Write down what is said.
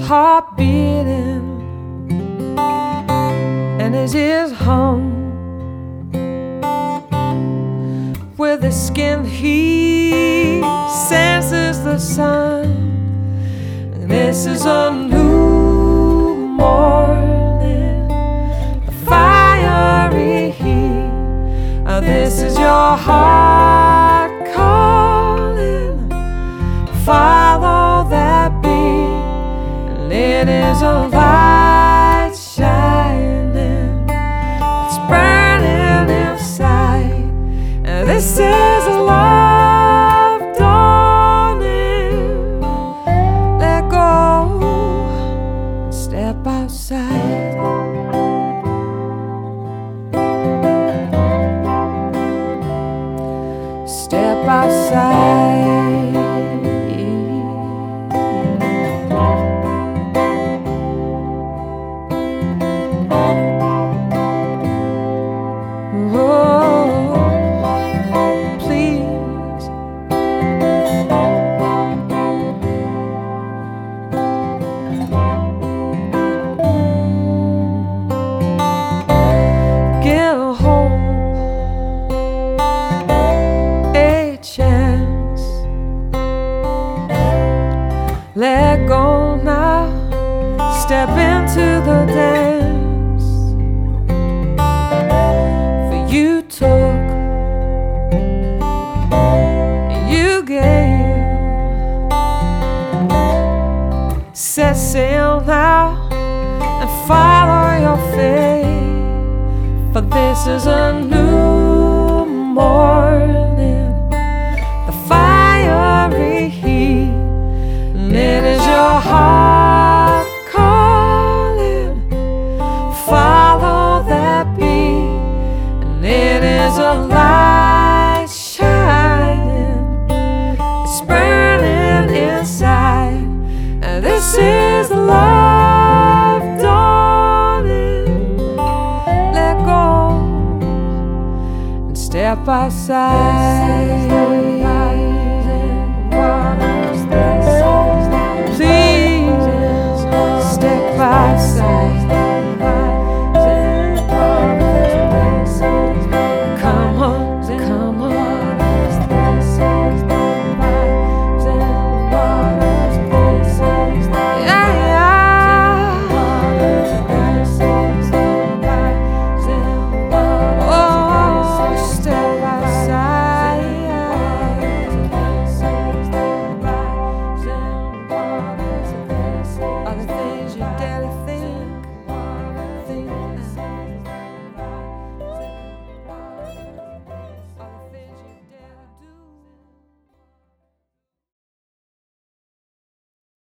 heart beating and his ears hung. With his skin he senses the sun. This is a new morning, a fiery heat. This is your heart calling. Follow that beat, and it is a light shining. It's burning inside. And this is a love dawning. Let go and step outside. Step outside. Let go now, step into the dance. For you took, you gave. Set sail now and follow your fate. For this is a new morning, the fiery heat. It is your heart calling. Follow that beat, and it is a light shining. It's burning inside, and this is love dawning. Let go and step outside.